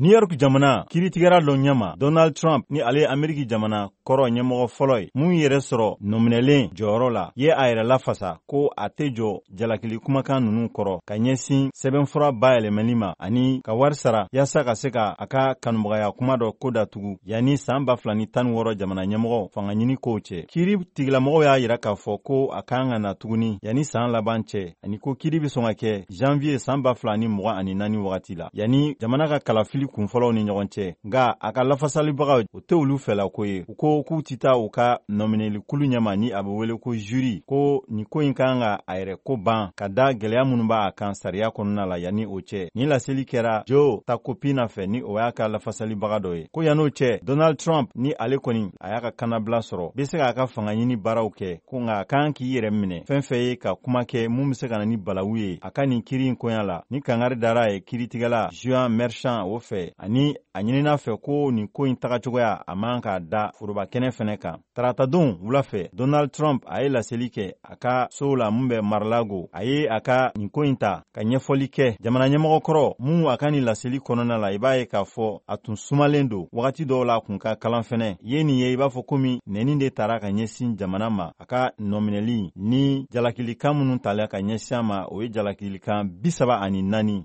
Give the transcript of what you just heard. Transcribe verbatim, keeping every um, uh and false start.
New York jamana kiritigɛra lɔ ɲɛma Donald Trump ni ale Ameriki jamana kɔrɔ ɲɛmɔgɔ fɔlɔ ye mun yɛrɛ sɔrɔ nominɛlen jɔyɔrɔ la ye a yɛrɛ lafasa ko a tɛ jɔ jalakili kumakan ninnu kɔrɔ ka ɲɛsin sɛbɛnfura bayɛlɛmɛli ma ani ka wari sara yaasa ka se ka a ka kanubagaya kuma dɔ ko datugu yanni san ba fila ni tan ni wɔɔrɔ jamana ɲɛmɔgɔ fanga ɲini kow cɛ. Kiri tigilamɔgɔw y'a yira k'a fɔ ko a kan ka na tuguni yanni san laban cɛ ani ko kiri bi sɔn ka kɛ janvier san ba fila ni mugan ani naani wagati la yanni jamana ka kalafili kunfɔlɔw ni ɲɔgɔn cɛ. Nga a ka lafasalibaga o tɛ olu fɛla ko ye. U ko k'u ti taa u ka nominɛli kulu ɲɛma ni a bɛ wele ko jury ko nin ko in kan ka a yɛrɛ ko ban ka da gɛlɛya minnu b'a kan sariya kɔnɔna la yanni o cɛ. Ni laseli kɛra Joe Takopina fɛ ni o y'a ka lafasalibaga dɔ ye. Ko yan'o cɛ Donald Trump ni ale kɔni a y'a ka kanabila sɔrɔ bɛ se k'a ka fanga ɲini baaraw kɛ ko nka a kan k'i yɛrɛ minɛ fɛn fɛn ye ka kuma kɛ mun bɛ se ka na ni balawu ye a ka nin kiri in koɲa la ni kangari dara ye kiritigɛla Juan Merchan o fɛ ani a ɲinina fɛ ko nin ko in tagacogoya a man k'a da foroba kɛnɛ fɛnɛ kan. Tarata don wula fɛ Donald Trump a ye laseli kɛ a ka sow la mun bɛ Mar-a-Lago. A ye a ka nin ko in ta ka ɲɛfɔli kɛ jamana ɲɛmɔgɔ kɔrɔ mun a ka nin laseli kɔnɔna la i b'a ye k'a fɔ a tun sumalen don wagati dɔw la a kun ka kalan fɛnɛ. Ye nin ye i b'a fɔ komi nɛni de tara ka ɲɛsin jamana ma a ka nominɛli ni jalakilikan minnu tala ka ɲɛsin a ma o ye jalakilikan bi saba ani naani